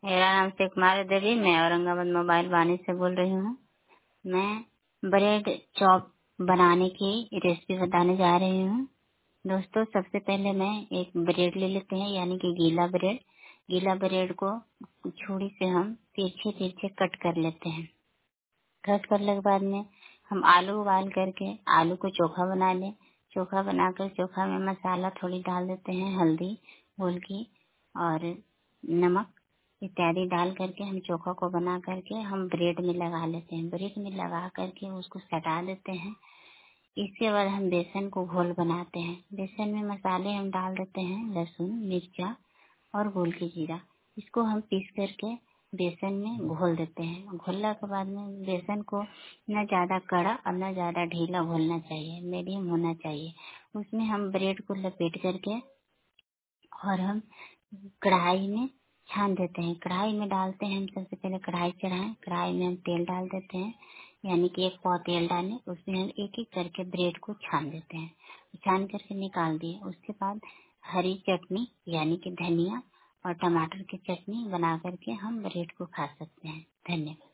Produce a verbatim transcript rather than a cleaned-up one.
मेरा नाम शेख कुमारी देवी, मैं औरंगाबाद मोबाइल वाणी से बोल रही हूँ। मैं ब्रेड चॉप बनाने की रेसिपी बताने जा रही हूँ। दोस्तों, सबसे पहले मैं एक ब्रेड ले लेते हैं, यानी कि गीला ब्रेड। गीला ब्रेड को छुरी से हम तिरछे तिरछे कट कर लेते हैं। कट करने के बाद में हम आलू उबाल करके आलू को चोखा बना लें। चोखा बनाकर चोखा में मसाला थोड़ी डाल देते हैं, हल्दी घोल की और नमक इत्यादि डाल करके हम चोखा को बना करके हम ब्रेड में लगा लेते हैं। ब्रेड में लगा करके उसको सटा देते हैं। इसके बाद हम बेसन को घोल बनाते हैं। बेसन में मसाले हम डाल देते हैं, लहसुन, मिर्चा और गोल की जीरा। इसको हम पीस करके बेसन में घोल देते हैं। घोलने के बाद में बेसन को न ज्यादा कड़ा और न ज्यादा ढीला घोलना चाहिए, मीडियम होना चाहिए। उसमें हम ब्रेड को लपेट करके और हम कढ़ाई में छान देते हैं। कढ़ाई में डालते हैं, हम सबसे पहले कढ़ाई चढ़ाएं। कढ़ाई में हम तेल डाल देते हैं, यानी कि एक पाव तेल डालें। उसमें हम एक एक करके ब्रेड को छान देते हैं। छान करके निकाल दिए। उसके बाद हरी चटनी यानी कि धनिया और टमाटर की चटनी बना करके हम ब्रेड को खा सकते हैं। धन्यवाद।